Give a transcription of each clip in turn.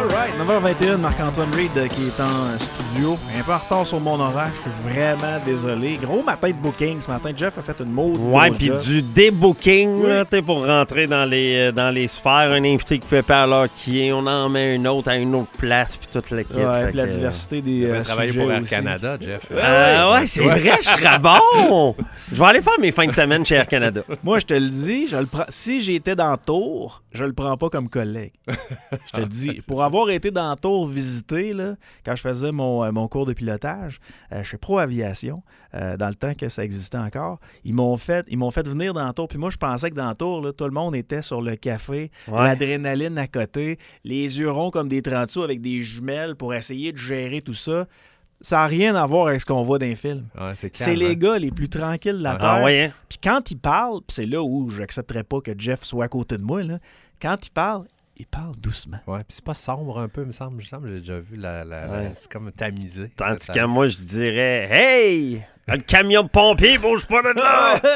All right, 9h21, Marc-Antoine Reid qui est en studio. Un peu en retard sur mon horaire, je suis vraiment désolé. Gros matin de booking ce matin. Jeff a fait une maudite. Ouais, puis du débooking, là, pour rentrer dans les sphères. Un invité qui fait pas à l'heure qui est, on en met un autre à une autre place, puis toute l'équipe. Ouais, puis la diversité des travailler sujets pour Air aussi. Canada, Jeff. Ouais, c'est vrai, je serais bon. Je vais aller faire mes fins de semaine chez Air Canada. Moi, je te le dis, je le prends. Si j'étais dans Tours, je le prends pas comme collègue. Je te dis, pour avoir été dans Tours visiter, là, quand je faisais mon cours de pilotage, chez Pro Aviation, dans le temps que ça existait encore, ils m'ont fait venir dans Tours. Puis moi, je pensais que dans Tours, là, tout le monde était sur le café, l'adrénaline à côté, les yeux ronds comme des 30 sous avec des jumelles pour essayer de gérer tout ça. Ça n'a rien à voir avec ce qu'on voit dans les films. Ouais, c'est calme, c'est les gars les plus tranquilles de la Terre. Ah ouais, hein? Puis quand ils parlent, puis c'est là où je n'accepterais pas que Jeff soit à côté de moi, là, quand il parle doucement. Ouais, puis c'est pas sombre un peu, me semble. J'ai déjà vu c'est comme tamisé. Tandis que moi, je dirais, hey, le camion de pompier, bouge pas de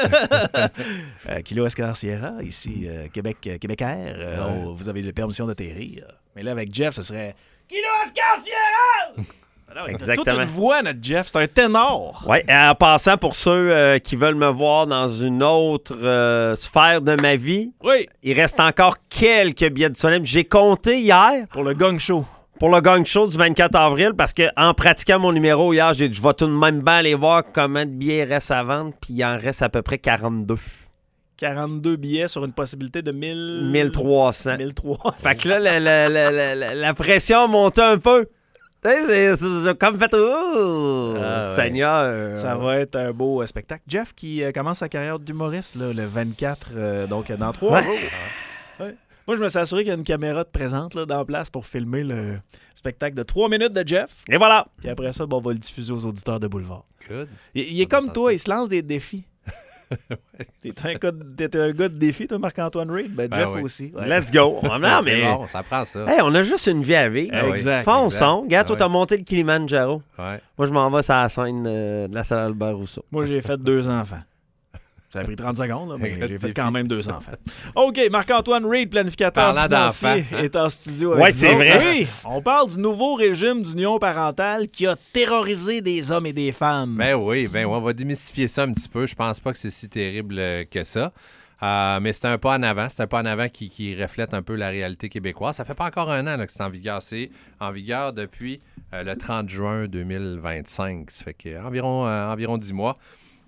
là! Kilo Oscar Sierra, ici, Québec Air. Vous avez la permission d'atterrir. Mais là, avec Jeff, ce serait Kilo Oscar Sierra! Alors, exactement. Toute une voix, notre Jeff. C'est un ténor. Oui, en passant, pour ceux qui veulent me voir dans une autre sphère de ma vie, Oui. il reste encore quelques billets disponibles. J'ai compté hier Pour le Gong Show. pour le Gang Show du 24 avril parce qu'en pratiquant mon numéro hier, j'ai dit je vais tout de même bien aller voir combien de billets restent à vendre, puis il en reste à peu près 42. 42 billets sur une possibilité de 1300. 1300. Fait que là, la pression monte un peu. Tu sais, c'est comme fait... Oh, Seigneur! Ça va être un beau spectacle. Jeff qui commence sa carrière d'humoriste là, le 24, donc dans 3 jours. Ouais. Moi, je me suis assuré qu'il y a une caméra de présente là, dans place pour filmer le spectacle de 3 minutes de Jeff. Et voilà! Puis après ça, on va le diffuser aux auditeurs de Boulevard. Good. Il est comme toi, il se lance des défis. T'es un gars de défi, toi, Marc-Antoine Reid? Ben, Jeff oui. aussi. Ouais. Let's go! Non, C'est mais... bon, ça prend ça. Hey, on a juste une vie à vivre. Exact. Fonçons. Regarde, toi, Ouais. t'as monté le Kilimanjaro. Ouais. Moi, je m'en vais sur la scène de la salle Albert Rousseau. Moi, j'ai fait 2 enfants. Ça a pris 30 secondes, là, mais Avec j'ai fait défi. quand même 2 enfants. OK, Marc-Antoine Reid, planificateur Parlant financier, d'enfants, est en studio avec Ouais, nous c'est autres. vrai. Oui, on parle du nouveau régime d'union parentale qui a terrorisé des hommes et des femmes. Ben oui, on va démystifier ça un petit peu. Je pense pas que c'est si terrible que ça. Mais c'est un pas en avant. C'est un pas en avant qui reflète un peu la réalité québécoise. Ça fait pas encore un an là, que c'est en vigueur. C'est en vigueur depuis le 30 juin 2025. Ça fait que environ 10 mois.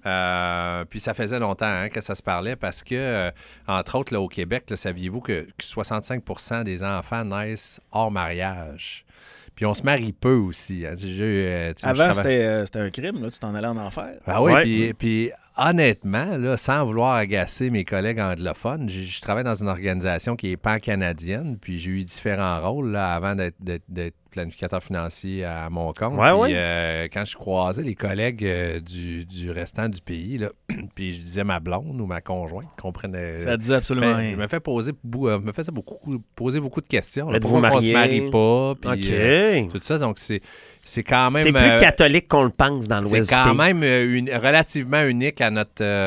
Puis ça faisait longtemps que ça se parlait parce que, entre autres, là, au Québec, là, saviez-vous que 65% des enfants naissent hors mariage? Puis on se marie peu aussi. Hein. Avant, c'était un crime, là, tu t'en allais en enfer. Ah oui, Ouais. puis honnêtement, là, sans vouloir agacer mes collègues anglophones, je travaille dans une organisation qui est pan-canadienne, puis j'ai eu différents rôles là, avant d'être planificateur financier à mon compte. Ouais, Puis, quand je croisais les collègues du restant du pays, là, puis je disais ma blonde ou ma conjointe, comprenait. Ça disait absolument Je rien. me fais poser beaucoup de questions. Là. Êtes-vous Pourquoi on se marié? marie pas? Puis, OK. tout ça, donc c'est quand même... C'est plus catholique qu'on le pense dans l'Ouest C'est du quand pays. même relativement unique à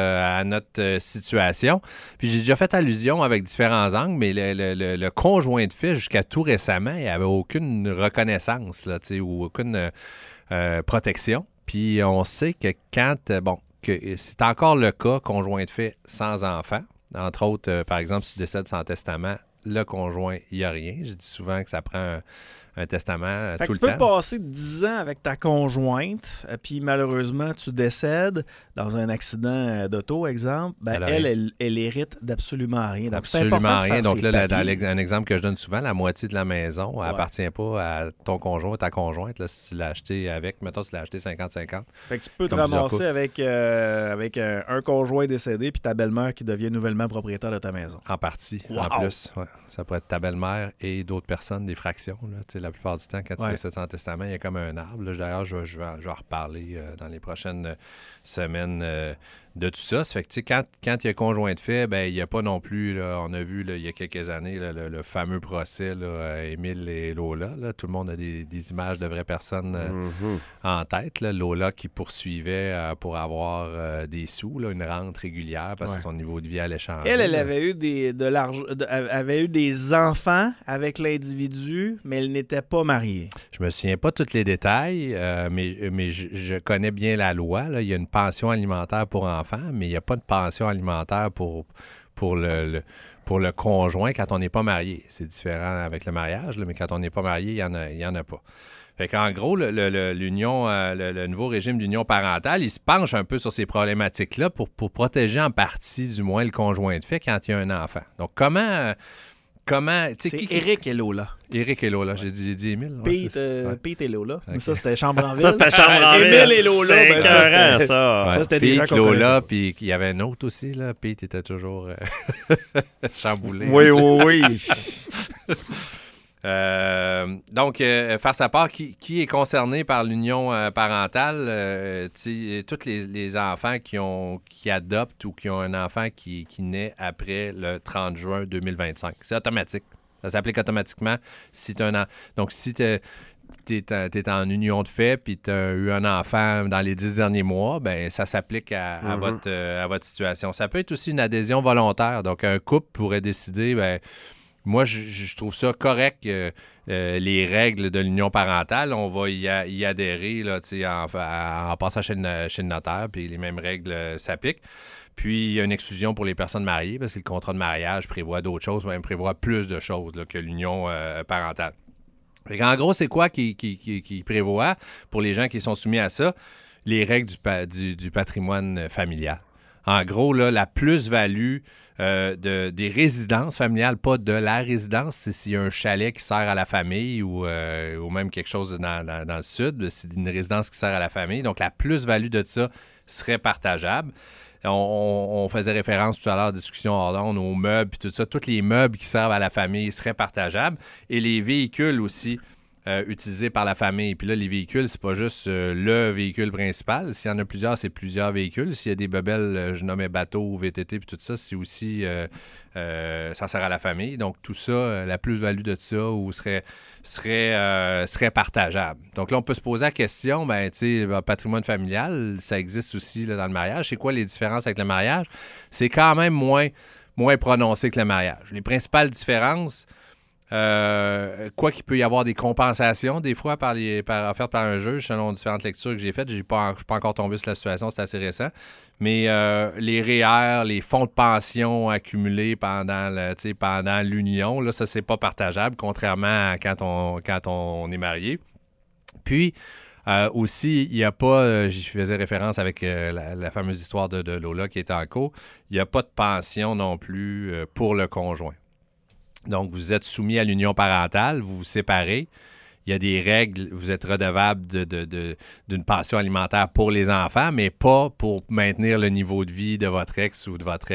notre situation. Puis j'ai déjà fait allusion avec différents angles, mais le conjoint de fait, jusqu'à tout récemment, il n'avait aucune reconnaissance là, ou aucune protection. Puis on sait que que c'est encore le cas, conjoint de fait sans enfant. Entre autres, par exemple, si tu décèdes sans testament, le conjoint, il n'y a rien. Je dis souvent que ça prend un testament Fait que tout tu le peux temps. passer 10 ans avec ta conjointe, puis malheureusement, tu décèdes dans un accident d'auto, exemple. Ben, elle hérite d'absolument rien. Donc, c'est important Absolument de faire rien. Donc ses là, papiers. un exemple que je donne souvent, la moitié de la maison Ouais. appartient pas à ton conjoint ou ta conjointe. Là, si tu l'as acheté avec, mettons, si tu l'as acheté 50-50. Fait que tu peux te Comme plusieurs ramasser avec un conjoint décédé puis ta belle-mère qui devient nouvellement propriétaire de ta maison. En partie, Wow. en plus. Ouais. Ça pourrait être ta belle-mère et d'autres personnes, des fractions. Là. Tu sais, la plupart du temps, quand tu décèdes sans testament, il y a comme un arbre. Là. D'ailleurs, je vais en reparler dans les prochaines semaines de tout ça. Ça fait que, tu sais, quand il y a conjoint de fait, ben il n'y a pas non plus, là, on a vu là, il y a quelques années là, le fameux procès là, à Émile et Lola. Là. Tout le monde a des images de vraies personnes en tête. Là. Lola qui poursuivait pour avoir des sous, là, une rente régulière parce que son niveau de vie allait changer. Elle avait eu avait eu des enfants avec l'individu, mais elle n'était pas mariée. Je me souviens pas tous les détails, mais je connais bien la loi. Là. Il y a une pension alimentaire pour enfants, mais il n'y a pas de pension alimentaire pour le conjoint quand on n'est pas marié. C'est différent avec le mariage, là, mais quand on n'est pas marié, il y en a pas. Fait qu'en gros, le nouveau régime d'union parentale, il se penche un peu sur ces problématiques-là pour protéger en partie, du moins, le conjoint de fait quand il y a un enfant. Donc, comment c'est Éric et Lola. Éric et Lola, j'ai dit Émile. Pete et Lola. Okay. Ça, c'était Chambre en ville. Ça, c'était Chambre en ville. Émile et Lola. Ben, ça, c'était Pete, déjà qu'on Lola, puis il y avait un autre aussi. Là. Pete était toujours chamboulé. Oui. Donc, faire sa part, qui est concerné par l'union parentale? Tous les enfants qui adoptent ou qui ont un enfant qui naît après le 30 juin 2025. C'est automatique. Ça s'applique automatiquement si tu as un Donc, si tu es en union de fait puis tu as eu un enfant dans les 10 derniers mois, ben ça s'applique à votre situation. Ça peut être aussi une adhésion volontaire. Donc, un couple pourrait décider... Moi, je trouve ça correct, les règles de l'union parentale. On va y adhérer là, en passant chez le notaire, puis les mêmes règles s'appliquent. Puis, il y a une exclusion pour les personnes mariées, parce que le contrat de mariage prévoit d'autres choses, même prévoit plus de choses là, que l'union parentale. En gros, c'est quoi qui prévoit, pour les gens qui sont soumis à ça, les règles du patrimoine familial. En gros, là, la plus-value des résidences familiales, pas de la résidence, c'est s'il y a un chalet qui sert à la famille ou même quelque chose dans le sud, c'est une résidence qui sert à la famille. Donc, la plus-value de ça serait partageable. On faisait référence tout à l'heure, discussion hors d'onde, aux meubles et tout ça. Tous les meubles qui servent à la famille seraient partageables. Et les véhicules aussi utilisés par la famille. Puis là, les véhicules, c'est pas juste le véhicule principal. S'il y en a plusieurs, c'est plusieurs véhicules. S'il y a des bebelles, je nommais bateau ou VTT, puis tout ça, c'est aussi, ça sert à la famille. Donc, tout ça, la plus-value de ça serait partageable. Donc là, on peut se poser la question, tu sais, patrimoine familial, ça existe aussi là, dans le mariage. C'est quoi les différences avec le mariage? C'est quand même moins prononcé que le mariage. Les principales différences... quoi qu'il peut y avoir des compensations, des fois, offertes par un juge, selon différentes lectures que j'ai faites. Je ne suis pas encore tombé sur la situation, c'est assez récent. Mais les REER, les fonds de pension accumulés pendant l'union, là, ça, c'est pas partageable, contrairement à quand on est marié. Puis, aussi, il n'y a pas, j'y faisais référence avec la fameuse histoire de Lola qui est en cours, il n'y a pas de pension non plus pour le conjoint. Donc, vous êtes soumis à l'union parentale, vous vous séparez. Il y a des règles, vous êtes redevable d'une pension alimentaire pour les enfants, mais pas pour maintenir le niveau de vie de votre ex ou de votre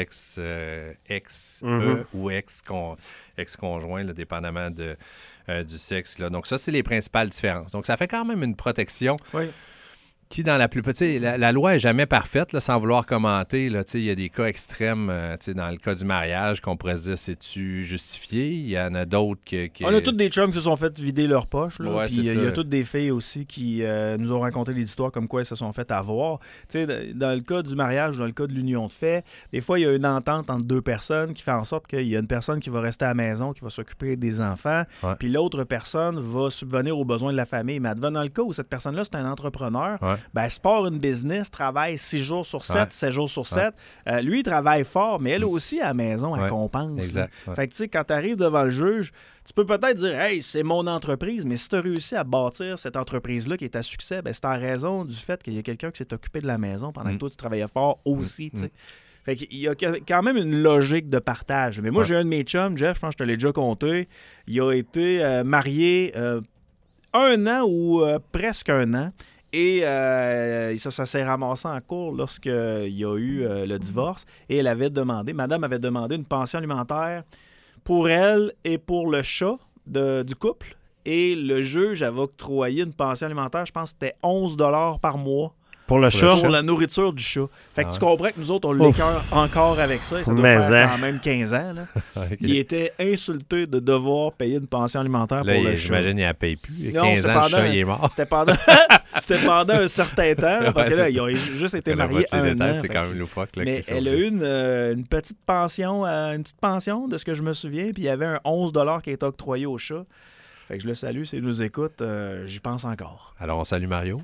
ou ex-conjoint, là, dépendamment du sexe. Là. Donc, ça, c'est les principales différences. Donc, ça fait quand même une protection. Oui. Qui, dans la plupart... La loi n'est jamais parfaite, là, sans vouloir commenter. Il y a des cas extrêmes, dans le cas du mariage, qu'on pourrait se dire, c'est-tu justifié? Il y en a d'autres qui... On a tous des chums qui se sont fait vider leur poche. Là, ouais, puis il y a toutes des filles aussi qui nous ont raconté des histoires comme quoi elles se sont fait avoir. T'sais, dans le cas du mariage, dans le cas de l'union de fait, des fois, il y a une entente entre deux personnes qui fait en sorte qu'il y a une personne qui va rester à la maison, qui va s'occuper des enfants, puis l'autre personne va subvenir aux besoins de la famille. Mais dans le cas où cette personne-là, c'est un entrepreneur, elle se part une business, travaille 6 jours sur 7, 7 jours sur 7. Lui, il travaille fort, mais elle aussi, à la maison, elle compense. Exact. Fait que, tu sais, quand tu arrives devant le juge, tu peux peut-être dire « Hey, c'est mon entreprise », mais si tu as réussi à bâtir cette entreprise-là qui est à succès, c'est en raison du fait qu'il y a quelqu'un qui s'est occupé de la maison pendant que toi, tu travaillais fort aussi, tu sais. Fait qu'il y a quand même une logique de partage. Mais moi, j'ai un de mes chums, Jeff, je pense que je te l'ai déjà compté, il a été marié 1 an ou presque 1 an. Et ça s'est ramassé en cours lorsqu'il y a eu le divorce. Et madame avait demandé une pension alimentaire pour elle et pour le chat du couple. Et le juge avait octroyé une pension alimentaire, je pense que c'était 11 $ par mois Pour le chat? Pour la nourriture du chat. Fait que tu comprends que nous autres, on l'écœure encore avec ça. Et ça doit faire quand même 15 ans. Là. Okay. Il était insulté de devoir payer une pension alimentaire là, pour le chat. J'imagine qu'il ne paye plus. Il y a Non, 15 ans, le chat, il est mort. C'était pendant un certain temps. Là, parce que là, ils ont juste été mariés un an. C'est quand même loufoque. Là, mais elle a eu une petite pension de ce que je me souviens. Puis il y avait un 11 $ qui a été octroyé au chat. Fait que je le salue, s'il nous écoute, j'y pense encore. Alors, on salue Mario.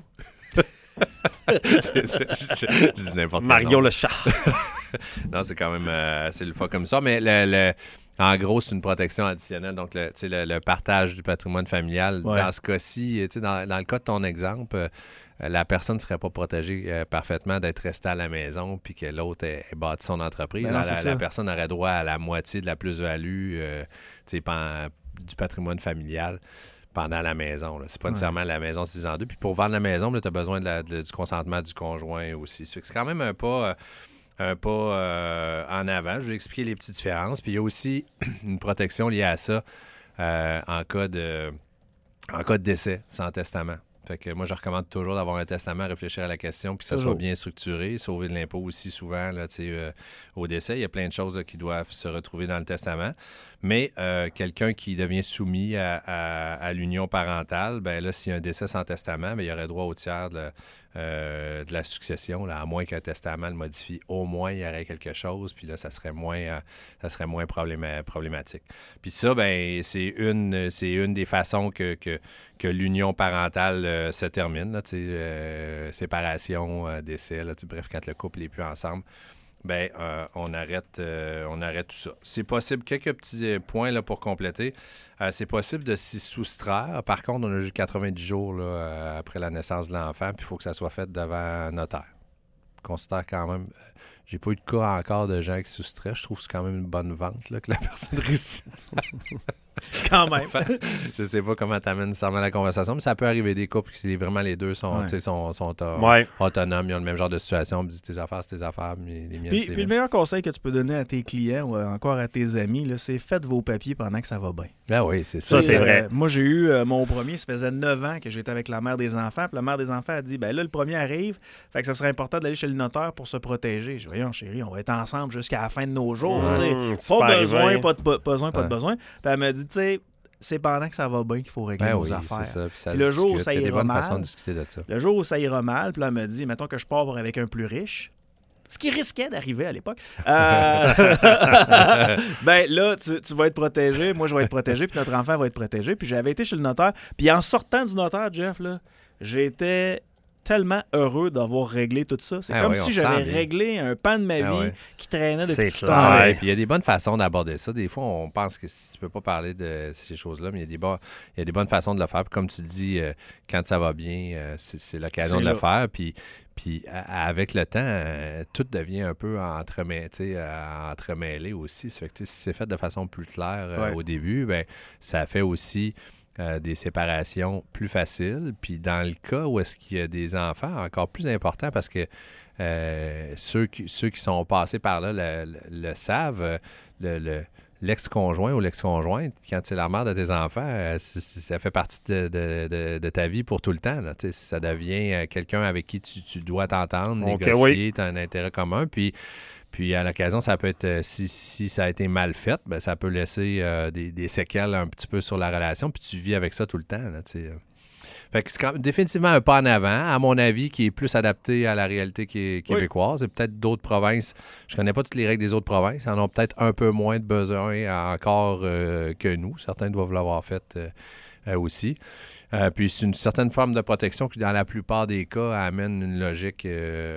Je dis n'importe quoi. Mario le chat. Non, c'est quand même assez le fois comme ça. Mais en gros, c'est une protection additionnelle. Donc, le partage du patrimoine familial, dans ce cas-ci, dans le cas de ton exemple, la personne ne serait pas protégée parfaitement d'être restée à la maison puis que l'autre ait bâti son entreprise. Non, la personne aurait droit à la moitié de la plus-value du patrimoine familial pendant la maison. C'est pas nécessairement la maison divisée en deux. Puis pour vendre la maison, tu as besoin du consentement du conjoint aussi. C'est quand même un pas en avant. Je vais expliquer les petites différences. Puis il y a aussi une protection liée à ça en cas de décès sans testament. Fait que moi, je recommande toujours d'avoir un testament, réfléchir à la question, puis que ça soit bien structuré, sauver de l'impôt aussi souvent là, au décès. Il y a plein de choses là, qui doivent se retrouver dans le testament. Mais quelqu'un qui devient soumis à l'union parentale, ben là, s'il y a un décès sans testament, ben, il y aurait droit au tiers de la succession, là, à moins qu'un testament le modifie. Au moins, il y aurait quelque chose, puis là, ça serait moins problématique. Puis ça, ben, c'est une des façons que l'union parentale se termine, là, séparation, décès, là, bref, quand le couple n'est plus ensemble. Ben, on arrête tout ça. C'est possible, quelques petits points là, pour compléter. C'est possible de s'y soustraire. Par contre, on a juste 90 jours là, après la naissance de l'enfant, puis il faut que ça soit fait devant un notaire. Je considère quand même... J'ai pas eu de cas encore de gens qui se soustraient. Je trouve que c'est quand même une bonne vente là, que la personne réussit. Quand même. Enfin, je sais pas comment t'amènes nécessairement la conversation, mais ça peut arriver des couples qui vraiment les deux sont autonomes, ils ont le même genre de situation. On me dit tes affaires, c'est tes affaires, mais les miennes, c'est les Puis le meilleur conseil que tu peux donner à tes clients ou encore à tes amis, là, c'est faites vos papiers pendant que ça va bien. Ah oui, c'est ça. Ça, c'est vrai. Moi, j'ai eu mon premier, ça faisait 9 ans que j'étais avec la mère des enfants. Puis la mère des enfants a dit, ben là, le premier arrive, fait que ça serait important d'aller chez le notaire pour se protéger. Je dis, voyons, chérie, on va être ensemble jusqu'à la fin de nos jours. Pas de besoin. Puis elle m'a dit, tu sais, c'est pendant que ça va bien qu'il faut régler nos affaires. C'est ça. Puis le jour où ça ira mal, il y a des bonnes mal, façons de discuter de ça. Le jour où ça ira mal, puis là, elle m'a dit, mettons que je pars avec un plus riche, ce qui risquait d'arriver à l'époque. Ben là, tu vas être protégé, moi je vais être protégé, puis notre enfant va être protégé. Puis j'avais été chez le notaire, puis en sortant du notaire, Jeff, là, j'étais tellement heureux d'avoir réglé tout ça. C'est comme si j'avais réglé un pan de ma vie qui traînait depuis tout le temps. Puis il y a des bonnes façons d'aborder ça. Des fois, on pense que tu peux pas parler de ces choses-là, mais il y a des bonnes façons de le faire. Puis comme tu dis, quand ça va bien, c'est l'occasion de le faire. Puis avec le temps, tout devient un peu entremêlé aussi. Ça fait que si c'est fait de façon plus claire au début, ben ça fait aussi des séparations plus faciles. Puis dans le cas où est-ce qu'il y a des enfants, encore plus important parce que ceux qui sont passés par là le savent, l'ex-conjoint ou l'ex-conjointe, quand c'est la mère de tes enfants, ça fait partie de ta vie pour tout le temps. Là. Ça devient quelqu'un avec qui tu dois t'entendre, négocier, tu as un intérêt commun. Puis à l'occasion, ça peut être, si ça a été mal fait, ben, ça peut laisser des séquelles un petit peu sur la relation, puis tu vis avec ça tout le temps. Là, fait que c'est définitivement un pas en avant, à mon avis, qui est plus adapté à la réalité québécoise. Et peut-être d'autres provinces, je connais pas toutes les règles des autres provinces, ils en ont peut-être un peu moins de besoin encore que nous. Certains doivent l'avoir fait aussi. Puis c'est une certaine forme de protection qui, dans la plupart des cas, amène une logique,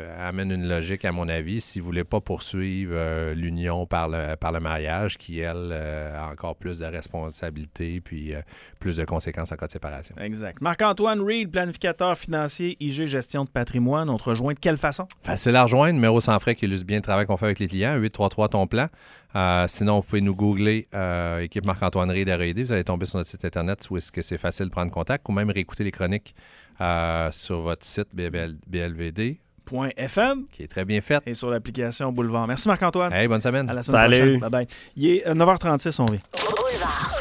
à mon avis, si vous ne voulez pas poursuivre l'union par le mariage, qui, elle, a encore plus de responsabilités puis plus de conséquences en cas de séparation. Exact. Marc-Antoine Reed, planificateur financier, IG Gestion de patrimoine. On te rejoint de quelle façon? Facile à rejoindre, numéro sans frais qui illustre bien le travail qu'on fait avec les clients, 833 ton plan. Sinon, vous pouvez nous googler équipe Marc-Antoine Reed RED. Vous allez tomber sur notre site Internet où est-ce que c'est facile de prendre contact ou même réécouter les chroniques sur votre site BLVD.FM qui est très bien fait. Et sur l'application Boulevard. Merci Marc-Antoine. Hey, bonne semaine. À la semaine prochaine. Bye bye. Il est 9h36, on vit. Boulevard.